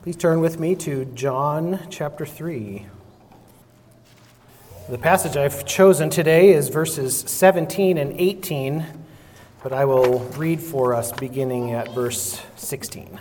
Please turn with me to John chapter 3. The passage I've chosen today is verses 17 and 18, but I will read for us beginning at verse 16.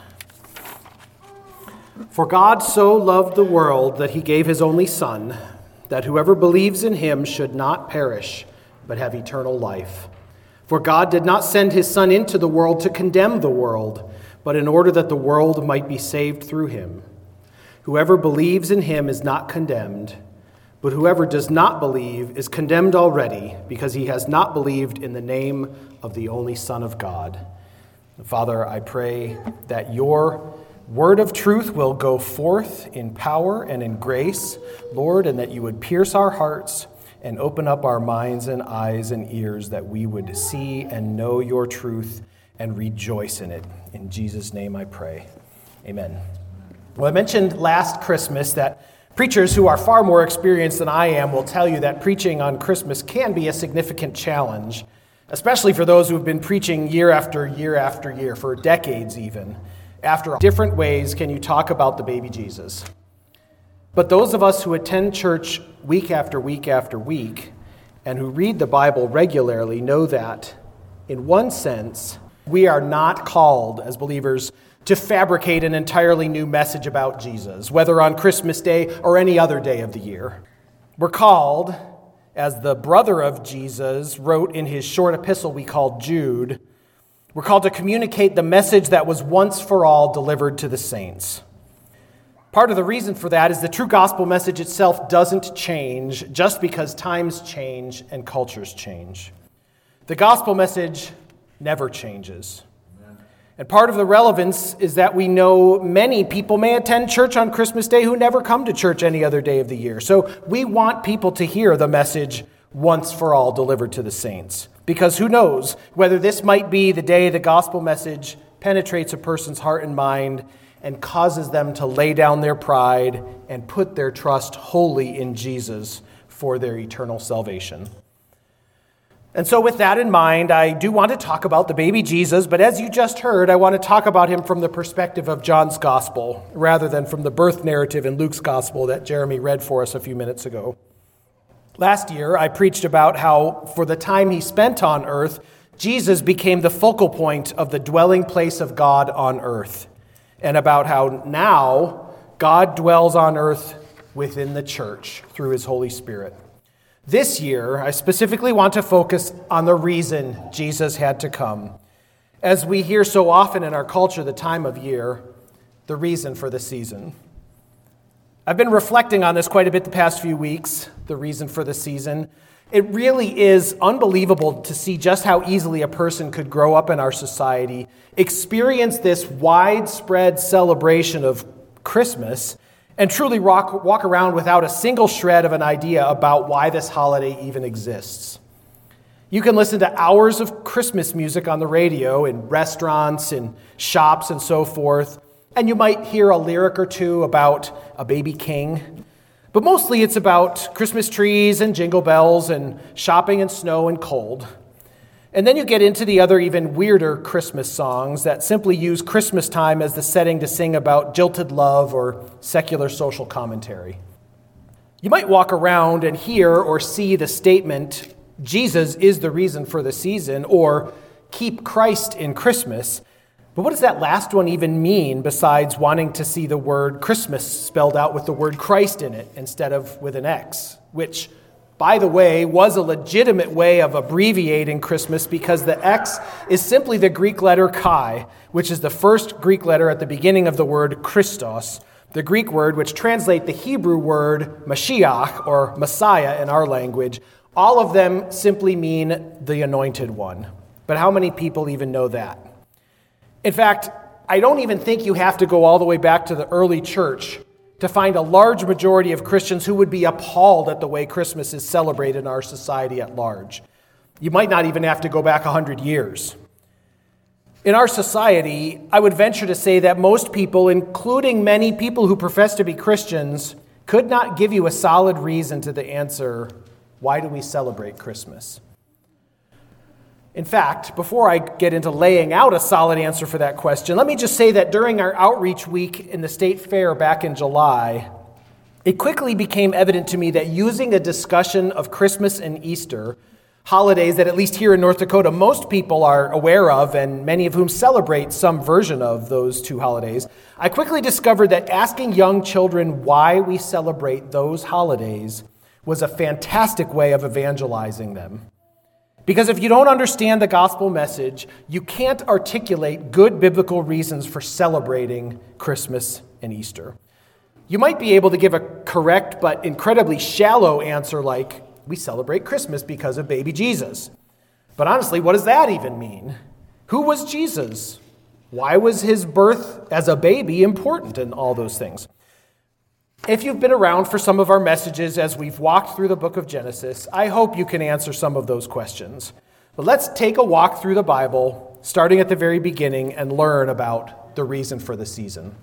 For God so loved the world that he gave his only Son, that whoever believes in him should not perish, but have eternal life. For God did not send his Son into the world to condemn the world, but in order that the world might be saved through him. Whoever believes in him is not condemned, but whoever does not believe is condemned already, because he has not believed in the name of the only Son of God. Father, I pray that your word of truth will go forth in power and in grace, Lord, and that you would pierce our hearts and open up our minds and eyes and ears, that we would see and know your truth and rejoice in it. In Jesus' name I pray. Amen. Well, I mentioned last Christmas that preachers who are far more experienced than I am will tell you that preaching on Christmas can be a significant challenge, especially for those who have been preaching year after year after year, for decades even. After different ways can you talk about the baby Jesus? But those of us who attend church week after week after week and who read the Bible regularly know that, in one sense, we are not called as believers to fabricate an entirely new message about Jesus, whether on Christmas Day or any other day of the year. We're called, as the brother of Jesus wrote in his short epistle we call Jude, we're called to communicate the message that was once for all delivered to the saints. Part of the reason for that is the true gospel message itself doesn't change just because times change and cultures change. The gospel message never changes. Amen. And part of the relevance is that we know many people may attend church on Christmas Day who never come to church any other day of the year. So we want people to hear the message once for all delivered to the saints. Because who knows whether this might be the day the gospel message penetrates a person's heart and mind and causes them to lay down their pride and put their trust wholly in Jesus for their eternal salvation. And so with that in mind, I do want to talk about the baby Jesus, but as you just heard, I want to talk about him from the perspective of John's gospel, rather than from the birth narrative in Luke's gospel that Jeremy read for us a few minutes ago. Last year, I preached about how, for the time he spent on earth, Jesus became the focal point of the dwelling place of God on earth, and about how now God dwells on earth within the church through his Holy Spirit. This year, I specifically want to focus on the reason Jesus had to come. As we hear so often in our culture, the time of year, the reason for the season. I've been reflecting on this quite a bit the past few weeks, the reason for the season. It really is unbelievable to see just how easily a person could grow up in our society, experience this widespread celebration of Christmas, and truly walk around without a single shred of an idea about why this holiday even exists. You can listen to hours of Christmas music on the radio, in restaurants, in shops, and so forth, and you might hear a lyric or two about a baby king. But mostly it's about Christmas trees and jingle bells and shopping and snow and cold. And then you get into the other even weirder Christmas songs that simply use Christmas time as the setting to sing about jilted love or secular social commentary. You might walk around and hear or see the statement, Jesus is the reason for the season, or keep Christ in Christmas. But what does that last one even mean besides wanting to see the word Christmas spelled out with the word Christ in it instead of with an X, which, by the way, was a legitimate way of abbreviating Christmas because the X is simply the Greek letter chi, which is the first Greek letter at the beginning of the word Christos, the Greek word which translates the Hebrew word Mashiach, or Messiah in our language. All of them simply mean the anointed one. But how many people even know that? In fact, I don't even think you have to go all the way back to the early church to find a large majority of Christians who would be appalled at the way Christmas is celebrated in our society at large. You might not even have to go back 100 years. In our society, I would venture to say that most people, including many people who profess to be Christians, could not give you a solid reason to the answer, why do we celebrate Christmas? In fact, before I get into laying out a solid answer for that question, let me just say that during our outreach week in the State Fair back in July, it quickly became evident to me that using a discussion of Christmas and Easter, holidays that at least here in North Dakota most people are aware of and many of whom celebrate some version of those two holidays, I quickly discovered that asking young children why we celebrate those holidays was a fantastic way of evangelizing them. Because if you don't understand the gospel message, you can't articulate good biblical reasons for celebrating Christmas and Easter. You might be able to give a correct but incredibly shallow answer like, we celebrate Christmas because of baby Jesus. But honestly, what does that even mean? Who was Jesus? Why was his birth as a baby important and all those things? If you've been around for some of our messages as we've walked through the book of Genesis, I hope you can answer some of those questions. But let's take a walk through the Bible, starting at the very beginning, and learn about the reason for the season.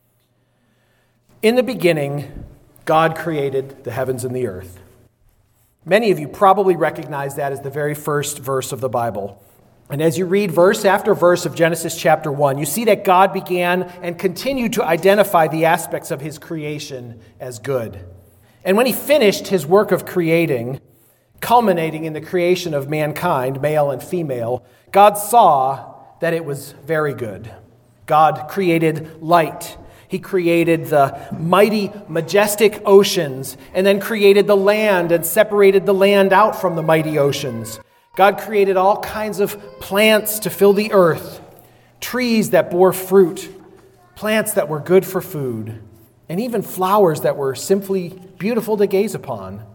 In the beginning, God created the heavens and the earth. Many of you probably recognize that as the very first verse of the Bible. And as you read verse after verse of Genesis chapter 1, you see that God began and continued to identify the aspects of his creation as good. And when he finished his work of creating, culminating in the creation of mankind, male and female, God saw that it was very good. God created light. He created the mighty, majestic oceans, and then created the land and separated the land out from the mighty oceans. God created all kinds of plants to fill the earth, trees that bore fruit, plants that were good for food, and even flowers that were simply beautiful to gaze upon.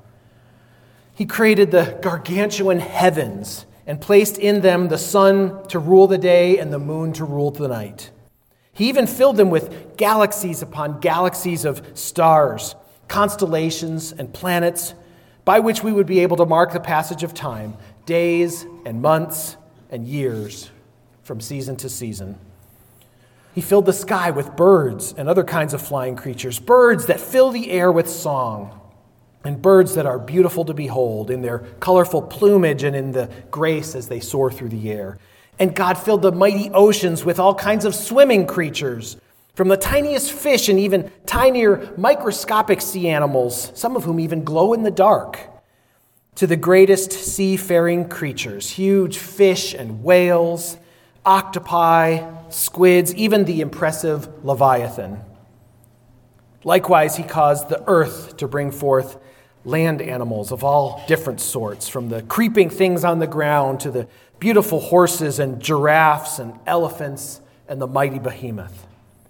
He created the gargantuan heavens and placed in them the sun to rule the day and the moon to rule the night. He even filled them with galaxies upon galaxies of stars, constellations, and planets by which we would be able to mark the passage of time, days and months and years from season to season. He filled the sky with birds and other kinds of flying creatures, birds that fill the air with song, and birds that are beautiful to behold in their colorful plumage and in the grace as they soar through the air. And God filled the mighty oceans with all kinds of swimming creatures, from the tiniest fish and even tinier microscopic sea animals, some of whom even glow in the dark, to the greatest seafaring creatures, huge fish and whales, octopi, squids, even the impressive Leviathan. Likewise, he caused the earth to bring forth land animals of all different sorts, from the creeping things on the ground to the beautiful horses and giraffes and elephants and the mighty behemoth.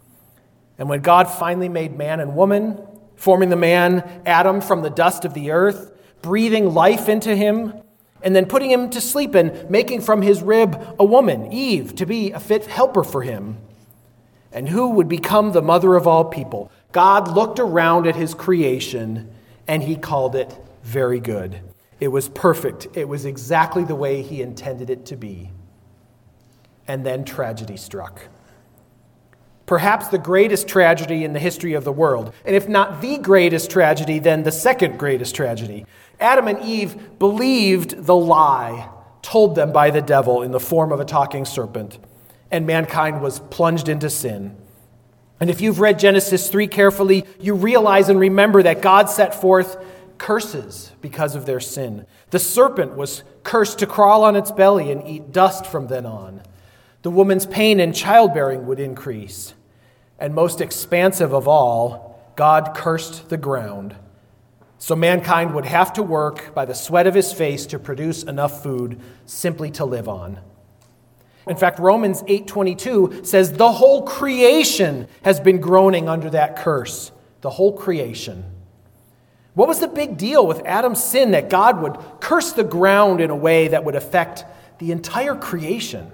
And when God finally made man and woman, forming the man Adam from the dust of the earth, breathing life into him, and then putting him to sleep and making from his rib a woman, Eve, to be a fit helper for him, and who would become the mother of all people, God looked around at his creation and he called it very good. It was perfect. It was exactly the way he intended it to be. And then tragedy struck. Perhaps the greatest tragedy in the history of the world. And if not the greatest tragedy, then the second greatest tragedy. Adam and Eve believed the lie told them by the devil in the form of a talking serpent, and mankind was plunged into sin. And if you've read Genesis 3 carefully, you realize and remember that God set forth curses because of their sin. The serpent was cursed to crawl on its belly and eat dust from then on. The woman's pain in childbearing would increase. And most expansive of all, God cursed the ground. So mankind would have to work by the sweat of his face to produce enough food simply to live on. In fact, Romans 8:22 says the whole creation has been groaning under that curse. The whole creation. What was the big deal with Adam's sin that God would curse the ground in a way that would affect the entire creation?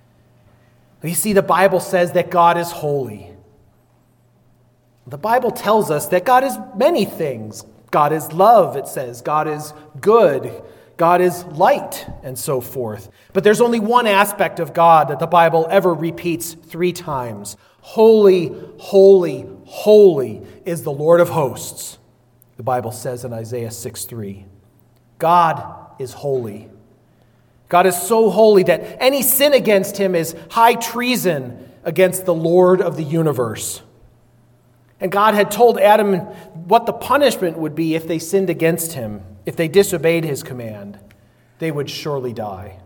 You see, the Bible says that God is holy. The Bible tells us that God is many things. God is love, it says. God is good. God is light, and so forth. But there's only one aspect of God that the Bible ever repeats 3 times. Holy, holy, holy is the Lord of hosts, the Bible says in Isaiah 6:3. God is holy. God is so holy that any sin against him is high treason against the Lord of the universe. And God had told Adam what the punishment would be if they sinned against him, if they disobeyed his command. They would surely die.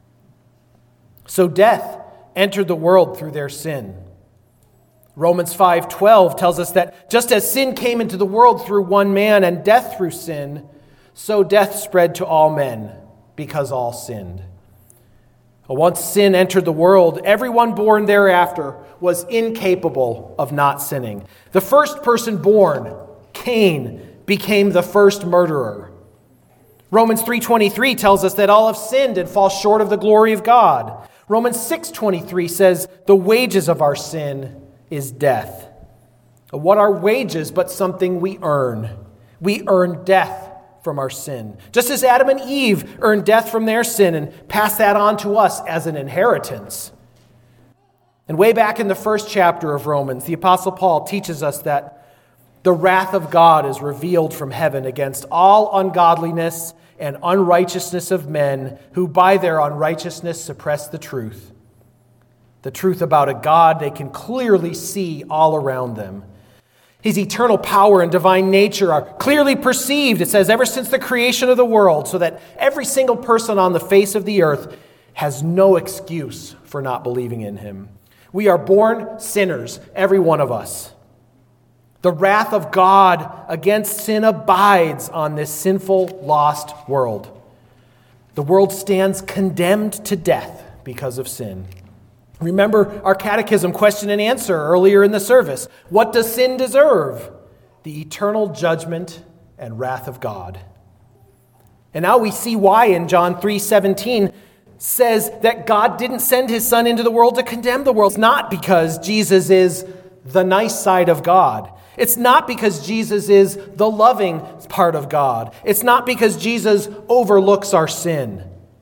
So death entered the world through their sin. Romans 5:12 tells us that just as sin came into the world through one man and death through sin, so death spread to all men because all sinned. Once sin entered the world, everyone born thereafter was incapable of not sinning. The first person born, Cain, became the first murderer. Romans 3:23 tells us that all have sinned and fall short of the glory of God. Romans 6:23 says the wages of our sin is death. What are wages but something we earn? We earn death from our sin. Just as Adam and Eve earned death from their sin and passed that on to us as an inheritance. And way back in the first chapter of Romans, the Apostle Paul teaches us that the wrath of God is revealed from heaven against all ungodliness and unrighteousness of men who by their unrighteousness suppress the truth. The truth about a God they can clearly see all around them. His eternal power and divine nature are clearly perceived, it says, ever since the creation of the world, so that every single person on the face of the earth has no excuse for not believing in him. We are born sinners, every one of us. The wrath of God against sin abides on this sinful, lost world. The world stands condemned to death because of sin. Remember our catechism question and answer earlier in the service. What does sin deserve? The eternal judgment and wrath of God. And now we see why in John 3:17 says that God didn't send his son into the world to condemn the world. It's not because Jesus is the nice side of God. It's not because Jesus is the loving part of God. It's not because Jesus overlooks our sin.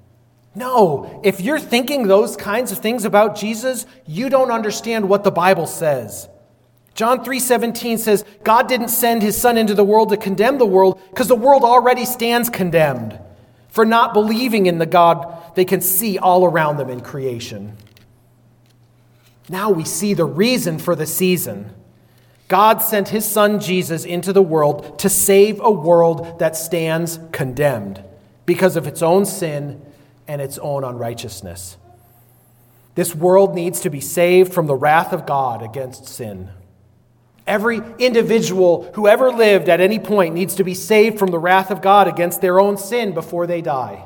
No, if you're thinking those kinds of things about Jesus, you don't understand what the Bible says. John 3:17 says, God didn't send his son into the world to condemn the world because the world already stands condemned for not believing in the God they can see all around them in creation. Now we see the reason for the season. God sent his son Jesus into the world to save a world that stands condemned because of its own sin and its own unrighteousness. This world needs to be saved from the wrath of God against sin. Every individual who ever lived at any point needs to be saved from the wrath of God against their own sin before they die.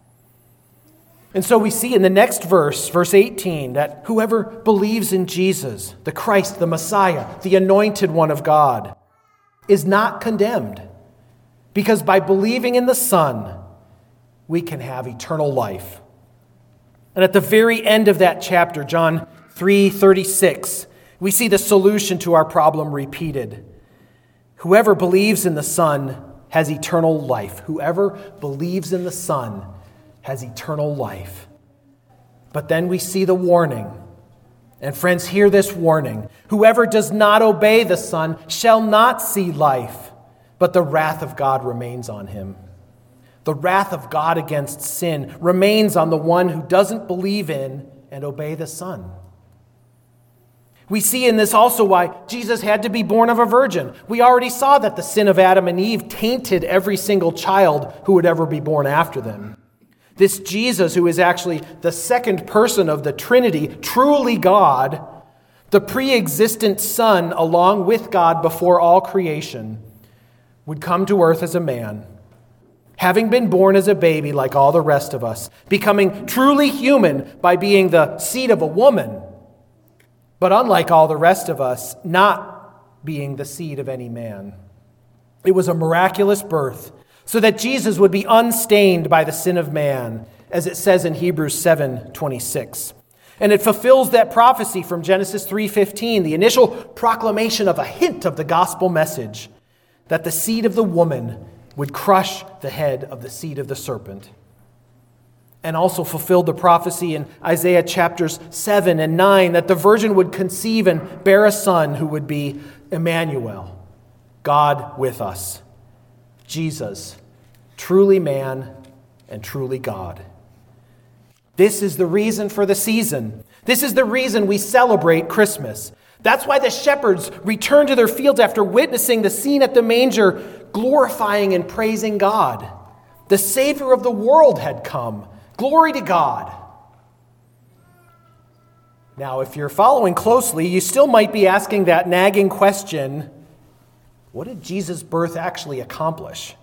And so we see in the next verse, verse 18, that whoever believes in Jesus, the Christ, the Messiah, the anointed one of God, is not condemned. Because by believing in the Son, we can have eternal life. And at the very end of that chapter, John 3:36, we see the solution to our problem repeated. Whoever believes in the Son has eternal life. Whoever believes in the Son has eternal life. But then we see the warning. And friends, hear this warning. Whoever does not obey the Son shall not see life, but the wrath of God remains on him. The wrath of God against sin remains on the one who doesn't believe in and obey the Son. We see in this also why Jesus had to be born of a virgin. We already saw that the sin of Adam and Eve tainted every single child who would ever be born after them. This Jesus, who is actually the second person of the Trinity, truly God, the pre-existent Son along with God before all creation, would come to earth as a man, having been born as a baby like all the rest of us, becoming truly human by being the seed of a woman, but unlike all the rest of us, not being the seed of any man. It was a miraculous birth, so that Jesus would be unstained by the sin of man, as it says in Hebrews 7:26. And it fulfills that prophecy from Genesis 3:15, the initial proclamation of a hint of the gospel message, that the seed of the woman would crush the head of the seed of the serpent. And also fulfilled the prophecy in Isaiah chapters 7 and 9 that the virgin would conceive and bear a son who would be Emmanuel, God with us. Jesus, truly man and truly God. This is the reason for the season. This is the reason we celebrate Christmas. That's why the shepherds returned to their fields after witnessing the scene at the manger, glorifying and praising God. The Savior of the world had come. Glory to God. Now, if you're following closely, you still might be asking that nagging question, what did Jesus' birth actually accomplish?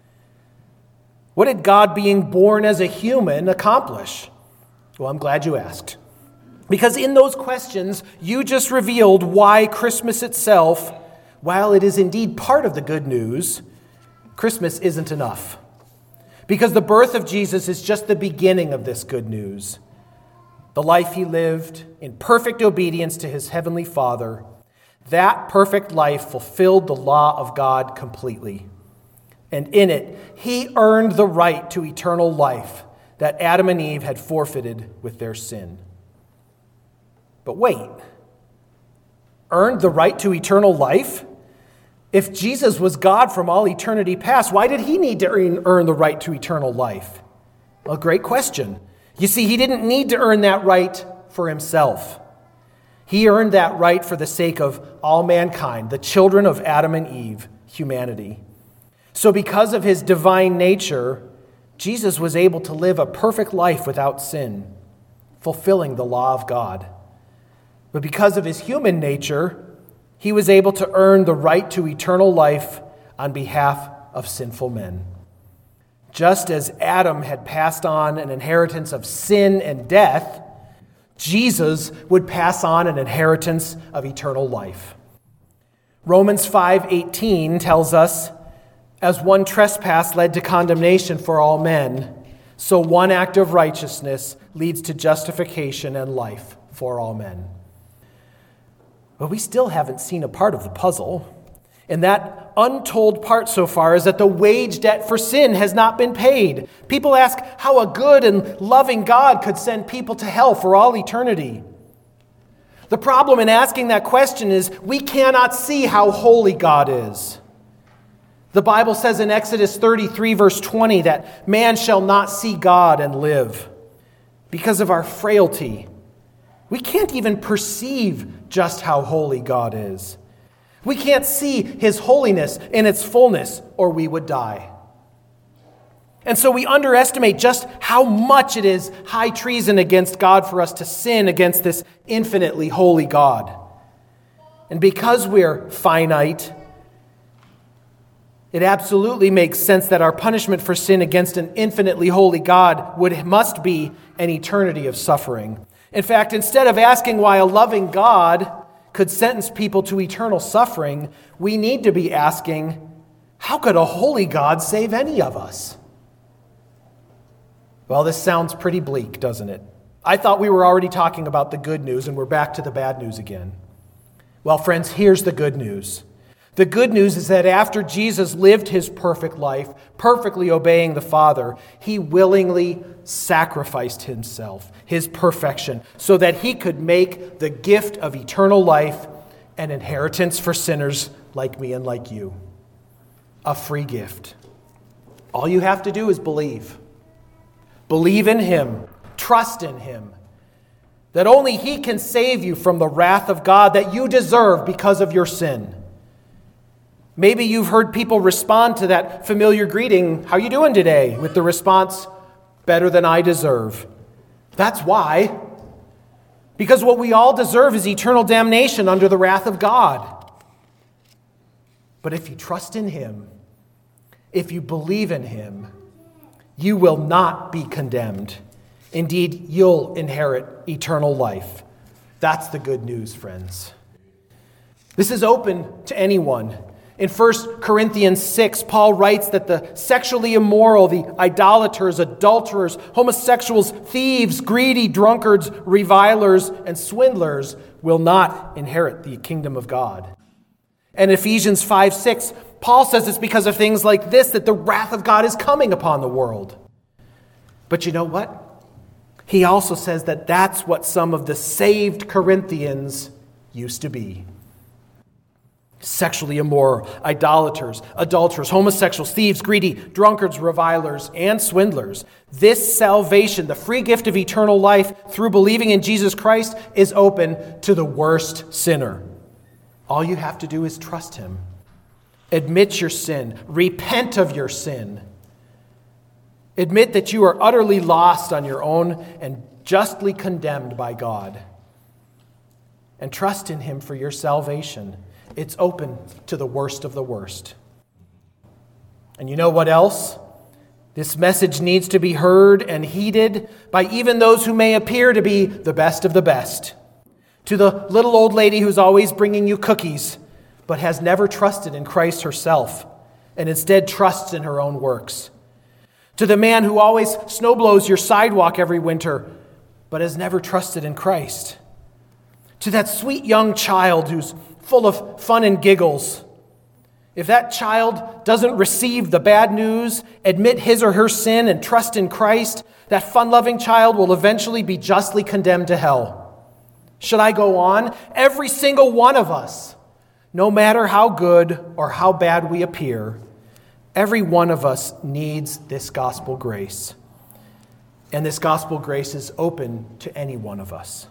What did God being born as a human accomplish? Well, I'm glad you asked. Because in those questions, you just revealed why Christmas itself, while it is indeed part of the good news, Christmas isn't enough. Because the birth of Jesus is just the beginning of this good news. The life he lived in perfect obedience to his heavenly Father, that perfect life fulfilled the law of God completely. And in it, he earned the right to eternal life that Adam and Eve had forfeited with their sin. But wait, earned the right to eternal life? If Jesus was God from all eternity past, why did he need to earn the right to eternal life? A great question. You see, he didn't need to earn that right for himself. He earned that right for the sake of all mankind, the children of Adam and Eve, humanity. So because of his divine nature, Jesus was able to live a perfect life without sin, fulfilling the law of God. But because of his human nature, he was able to earn the right to eternal life on behalf of sinful men. Just as Adam had passed on an inheritance of sin and death, Jesus would pass on an inheritance of eternal life. Romans 5:18 tells us, as one trespass led to condemnation for all men, so one act of righteousness leads to justification and life for all men. But we still haven't seen a part of the puzzle. And that untold part so far is that the wage debt for sin has not been paid. People ask how a good and loving God could send people to hell for all eternity. The problem in asking that question is we cannot see how holy God is. The Bible says in Exodus 33, verse 20, that man shall not see God and live. Because of our frailty, we can't even perceive just how holy God is. We can't see his holiness in its fullness, or we would die. And so we underestimate just how much it is high treason against God for us to sin against this infinitely holy God. And because we're finite, it absolutely makes sense that our punishment for sin against an infinitely holy God must be an eternity of suffering. In fact, instead of asking why a loving God could sentence people to eternal suffering, we need to be asking, how could a holy God save any of us? Well, this sounds pretty bleak, doesn't it? I thought we were already talking about the good news, and we're back to the bad news again. Well, friends, here's the good news. The good news is that after Jesus lived his perfect life, perfectly obeying the Father, he willingly sacrificed himself, his perfection, so that he could make the gift of eternal life an inheritance for sinners like me and like you. A free gift. All you have to do is believe. Believe in him. Trust in him. That only he can save you from the wrath of God that you deserve because of your sin. Maybe you've heard people respond to that familiar greeting, "How you doing today?" with the response, "Better than I deserve." That's why. Because what we all deserve is eternal damnation under the wrath of God. But if you trust in him, if you believe in him, you will not be condemned. Indeed, you'll inherit eternal life. That's the good news, friends. This is open to anyone. In 1 Corinthians 6, Paul writes that the sexually immoral, the idolaters, adulterers, homosexuals, thieves, greedy, drunkards, revilers, and swindlers will not inherit the kingdom of God. And Ephesians 5:6, Paul says it's because of things like this that the wrath of God is coming upon the world. But you know what? He also says that that's what some of the saved Corinthians used to be. sexually immoral, idolaters, adulterers, homosexuals, thieves, greedy, drunkards, revilers, and swindlers. This salvation, the free gift of eternal life through believing in Jesus Christ, is open to the worst sinner. All you have to do is trust him. Admit your sin. Repent of your sin. Admit that you are utterly lost on your own and justly condemned by God. And trust in him for your salvation. It's open to the worst of the worst. And you know what else? This message needs to be heard and heeded by even those who may appear to be the best of the best. To the little old lady who's always bringing you cookies, but has never trusted in Christ herself, and instead trusts in her own works. To the man who always snowblows your sidewalk every winter, but has never trusted in Christ. To that sweet young child who's full of fun and giggles. If that child doesn't receive the bad news, admit his or her sin, and trust in Christ, that fun-loving child will eventually be justly condemned to hell. Should I go on? Every single one of us, no matter how good or how bad we appear, every one of us needs this gospel grace. And this gospel grace is open to any one of us.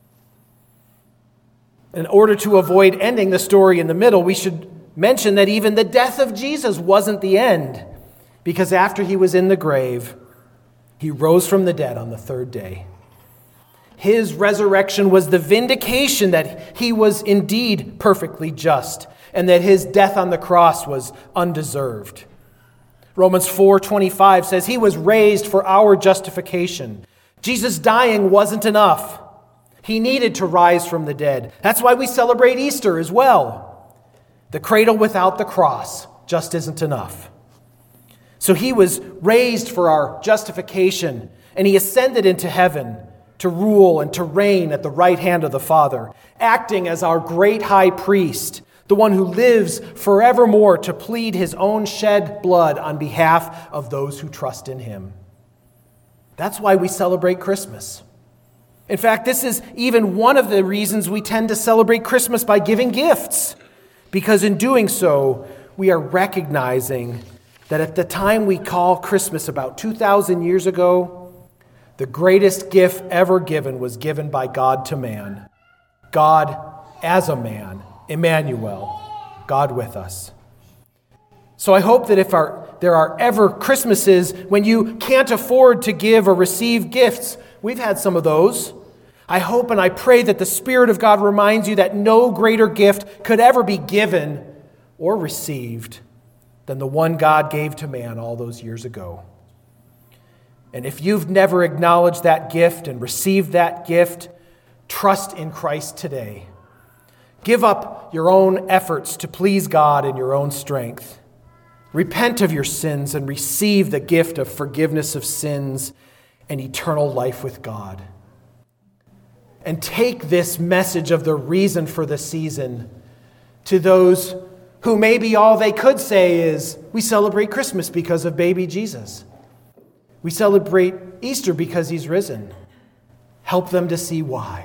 In order to avoid ending the story in the middle, we should mention that even the death of Jesus wasn't the end, because after he was in the grave, he rose from the dead on the third day. His resurrection was the vindication that he was indeed perfectly just, and that his death on the cross was undeserved. Romans 4:25 says he was raised for our justification. Jesus dying wasn't enough. He needed to rise from the dead. That's why we celebrate Easter as well. The cradle without the cross just isn't enough. So he was raised for our justification, and he ascended into heaven to rule and to reign at the right hand of the Father, acting as our great high priest, the one who lives forevermore to plead his own shed blood on behalf of those who trust in him. That's why we celebrate Christmas. In fact, this is even one of the reasons we tend to celebrate Christmas by giving gifts, because in doing so, we are recognizing that at the time we call Christmas about 2,000 years ago, the greatest gift ever given was given by God to man. God as a man, Emmanuel, God with us. So I hope that if there are ever Christmases when you can't afford to give or receive gifts, we've had some of those. I hope and I pray that the Spirit of God reminds you that no greater gift could ever be given or received than the one God gave to man all those years ago. And if you've never acknowledged that gift and received that gift, trust in Christ today. Give up your own efforts to please God in your own strength. Repent of your sins and receive the gift of forgiveness of sins and eternal life with God. And take this message of the reason for the season to those who maybe all they could say is, we celebrate Christmas because of baby Jesus. We celebrate Easter because he's risen. Help them to see why.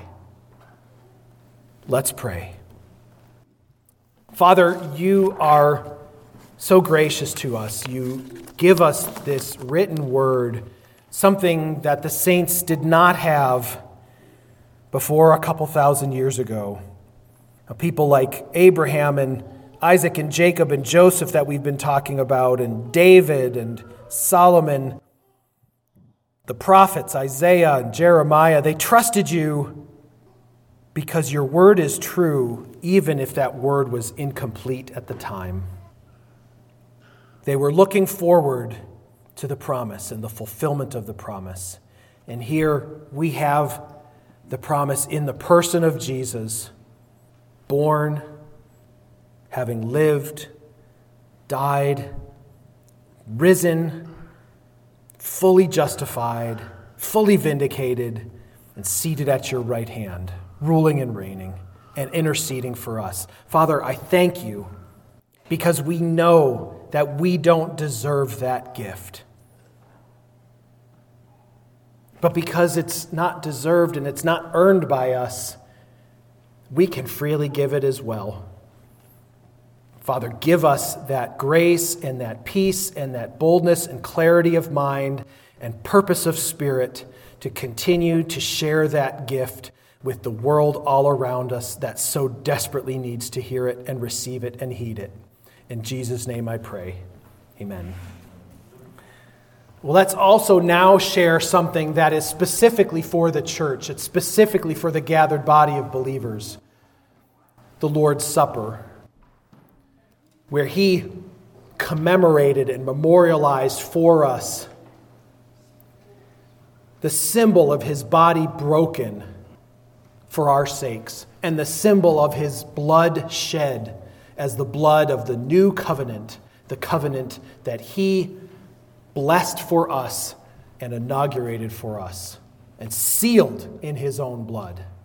Let's pray. Father, you are so gracious to us. You give us this written word, something that the saints did not have before a couple thousand years ago. People like Abraham and Isaac and Jacob and Joseph that we've been talking about, and David and Solomon, the prophets, Isaiah and Jeremiah, they trusted you because your word is true, even if that word was incomplete at the time. They were looking forward to the promise and the fulfillment of the promise. And here we have the promise in the person of Jesus, born, having lived, died, risen, fully justified, fully vindicated, and seated at your right hand, ruling and reigning and interceding for us. Father, I thank you because we know that we don't deserve that gift. But because it's not deserved and it's not earned by us, we can freely give it as well. Father, give us that grace and that peace and that boldness and clarity of mind and purpose of spirit to continue to share that gift with the world all around us that so desperately needs to hear it and receive it and heed it. In Jesus' name I pray. Amen. Well, let's also now share something that is specifically for the church. It's specifically for the gathered body of believers. The Lord's Supper, where he commemorated and memorialized for us the symbol of his body broken for our sakes, and the symbol of his blood shed as the blood of the new covenant, the covenant that he blessed for us and inaugurated for us and sealed in his own blood.